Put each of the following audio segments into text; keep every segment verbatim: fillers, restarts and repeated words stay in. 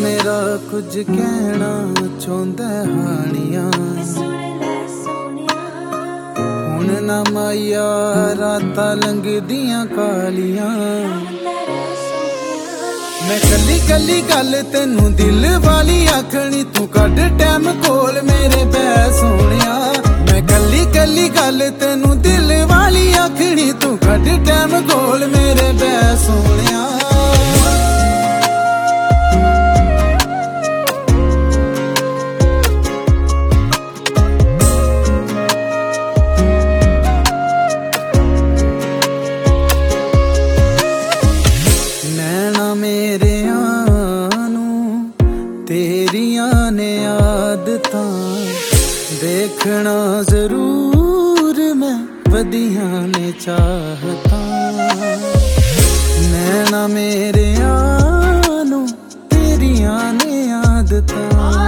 मेरा कुछ कहना चाहता हानियां हुण ना माया रातां लंघदियां कालियां। मैं कली कली गल तेनू दिल वाली आखनी तू कड टैम कोल मेरे पै सोनिया। मैं कली कली गल तेनू दिल वाली आखनी तू कड टैम कोल मेरे पै सोनिया। तेरियां ने आदतां देखना जरूर मैं वधिया ने चाहता। नैना मेरे आनू तेरियां ने आदतां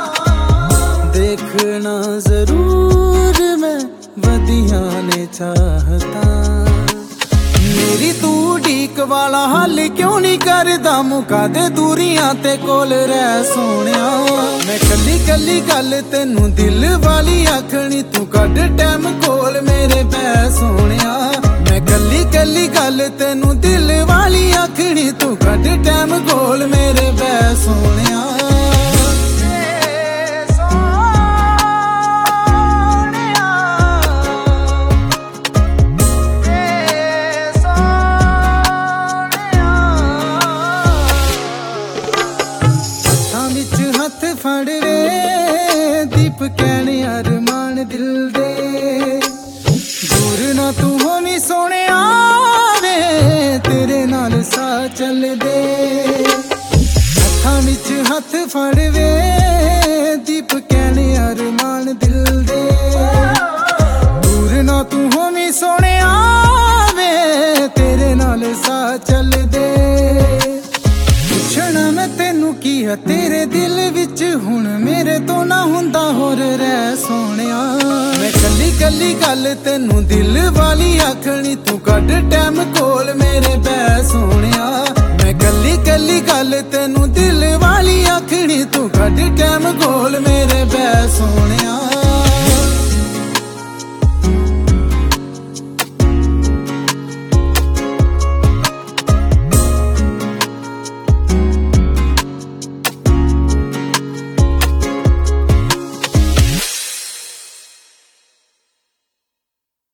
देखना जरूर मैं वधिया ने चाहता। मेरी तू ढीक वाला हल क्यों नहीं करदा मुका दे दूरियां ते कोल रह सोनिया। मैं कली कली गल तेनू दिल वाली आखनी तू कड टैम कोल मेरे पै सोनिया। मैं कली कली गल तेनू दिल वाली आखनी तू कड टैम कोल मेरे पै सोनिया। हथ फड़ वे दीप कहने अरमान दिल दे दूर ना तू होनी सोने आवे तेरे नाल सा चल दे। हथां विच हथ फड़ वे दीप कहने अरमान दिल दे दूर ना तू होनी सोने आवे तेरे नाल सा चल दे। पुछना मैं तेनू की है तेरे दिल विच हुण मेरे तो ना हुंदा होर रह सोनिया। मैं कली कली गल तेनू दिल वाली आखनी तू कड टैम कोल मेरे पै सोनिया। मैं कली कली गल तेनू दिल वाली आखनी तू कड टैम कोल मेरे पै सोनिया।